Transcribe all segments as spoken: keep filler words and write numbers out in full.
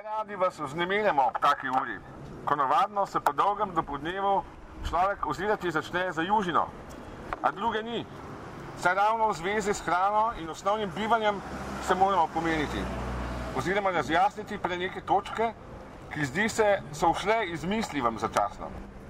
Neradi vas vznemirjamo ob taki uri, ko navadno se po dolgem dopoldnevu človek ozirati začne za južino, a druge ni. Saj ravno v zvezi s hrano in osnovnim bivanjem se moramo pomeniti, oziroma razjasniti pre neke točke, ki zdi se so ušle iz misli vam začasno.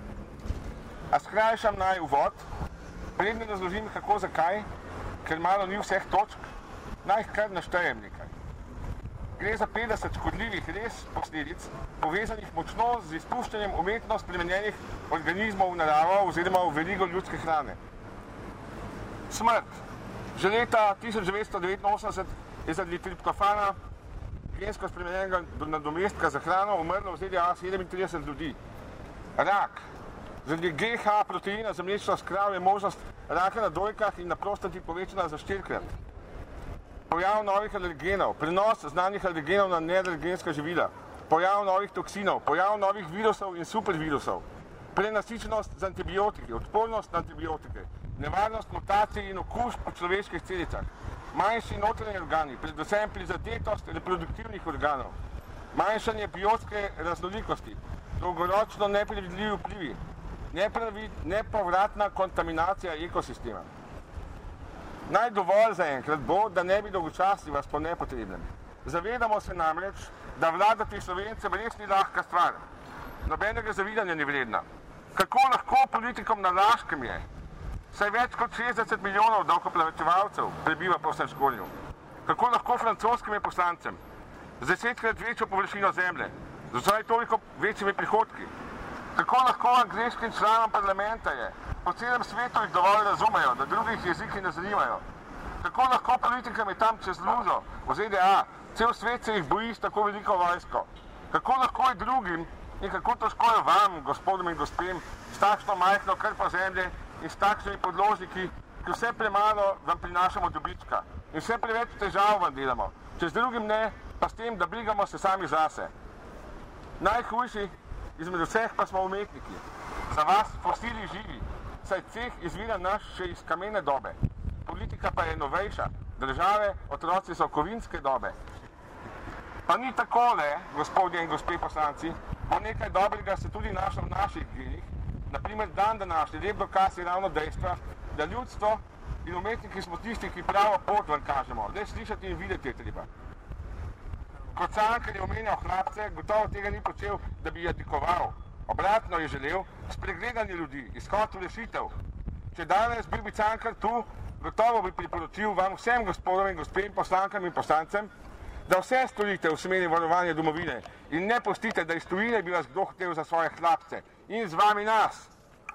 A skrajšam naj uvod, predne razložim kako zakaj, ker malo ni vseh točk, naj kar naštejem nekaj. Gre za petdeset škodljivih res posledic, povezanih močno z izpuščanjem umetno spremenjenih organizmov v naravo oziroma v verigo ljudske hrane. Smrt. Že leta tisoč devetsto devetinosemdeset je zaradi triptofana, gensko spremenjenega nadomestka za hrano, umrlo v Z D A sedemintrideset ljudi. Rak. Zaradi G H proteina za mlečno skrav je možnost raka na dojkah in na prostati povečana za štirikrat. Pojav novih alergenov, prenos znanih alergenov na nealergenska živila, pojav novih toksinov, pojav novih virusov in supervirusov, prenasičenost z antibiotiki, odpornost na antibiotike, nevarnost mutacij in okužb po človeških celicah, manjši notranji organi, predvsem prizadetost reproduktivnih organov, manjšanje biotske raznolikosti, dolgoročno nepredvidljivi vplivi, nepovratna kontaminacija ekosistema. Naj dovolj zaenkrat bo, da ne bi dolgočasili vas po nepotrebnem. Zavedamo se namreč, da vladati Slovencem res ni lahka stvar. Nobenega zavidanja ni vredna. Kako lahko politikom na Laškem je, saj več kot šestdeset milijonov davkoplačevalcev prebiva po vsem Škornju. Kako lahko francoskim je poslancem z desetkrat večjo površino zemlje, z vsaj toliko večjimi prihodki. Kako lahko angleškim članom parlamenta je, po celem svetu jih dovolj razumejo, da drugih jeziki ne zanimajo. Kako lahko politikam je tam čez lužo, v Z D A, cel svet se jih boji s tako veliko vojsko. Kako lahko je drugim in kako težko je vam, gospodom in gospem, s takšno majhno krpo zemlje in s takšnimi podložniki, ki vse premalo vam prinašamo dobička in vse preveč težav vam delamo, če z drugim ne, pa s tem, da brigamo se sami zase. Najhujši izmed vseh pa smo umetniki. Za vas fosili živi, saj ceh izvira naš še iz kamene dobe. Politika pa je novejša, države, otroci so kovinske dobe. Pa ni takole, gospodje in gospe poslanci, bo nekaj dobrega se tudi našlo v naših genih. Naprimer, dan današnji lep dokaz je ravno dejstva, da ljudstvo in umetniki smo tisti, ki pravo pot ven kažemo, le slišati in videti je treba. Kot Cankar je omenjal hlapce, gotovo tega ni počel, da bi jadikoval. Obratno je želel spregledanje ljudi, izhod v rešitev. Če danes bil bi Cankar tu, gotovo bi priporočil vam vsem gospodom in gospem, poslankam in poslancem, da vse storite v smeri varovanja domovine in ne pustite, da iz tujine bi vas kdo hotel za svoje hlapce in z vami nas.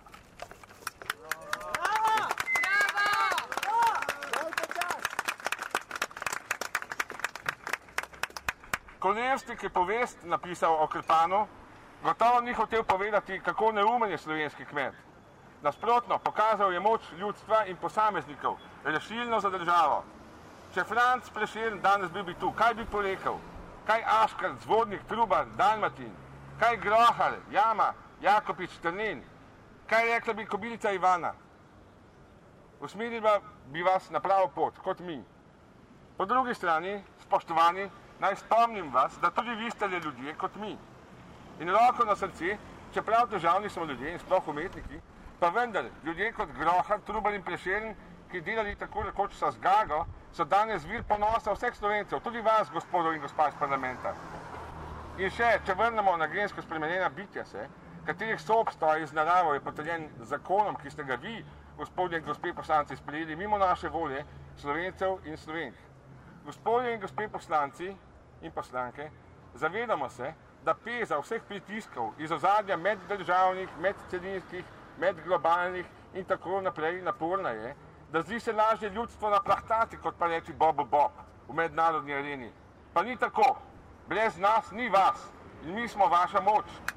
Koljevstik je povest napisal o Krpanu, gotovo ni hotel povedati, kako neumen je slovenski kmet. Nasprotno, pokazal je moč ljudstva in posameznikov, rešilno za državo. Če Franc Prešeren danes bil bi tu, kaj bi porekel? Kaj Aškar, Zvodnik, Trubar, Dalmatin? Kaj Grohar, Jama, Jakopič, Trnin? Kaj rekla bi kobilica Ivana? Usmerila bi vas na pravo pot, kot mi. Po drugi strani, spoštovani, naj spomnim vas, da tudi vi ste ljudje kot mi. In roko na srce, čeprav težavni smo ljudje in sploh umetniki, pa vendar ljudje kot Grohar, Trubar in Prešeren, ki delali tako rekoč sa zgago, so danes vir ponosa vseh Slovencev, tudi vas, gospodov in gospa iz parlamenta. In še, če vrnemo na gensko spremenjena bitja se, katerih soobstoj iz naravo je potrjen z zakonom, ki ste ga vi, gospodje in gospe poslanci, sprejeli mimo naše volje, Slovencev in Slovenk. Gospodje in gospe poslanci in poslanke, zavedamo se, da peza vseh pritiskov iz ozadja meddržavnih, medcelinskih, medglobalnih in tako naprej naporna je, da zdi se lažje ljudstvo naplahtati, kot pa reči Bobu Bob v mednarodni areni. Pa ni tako. Brez nas ni vas in mi smo vaša moč.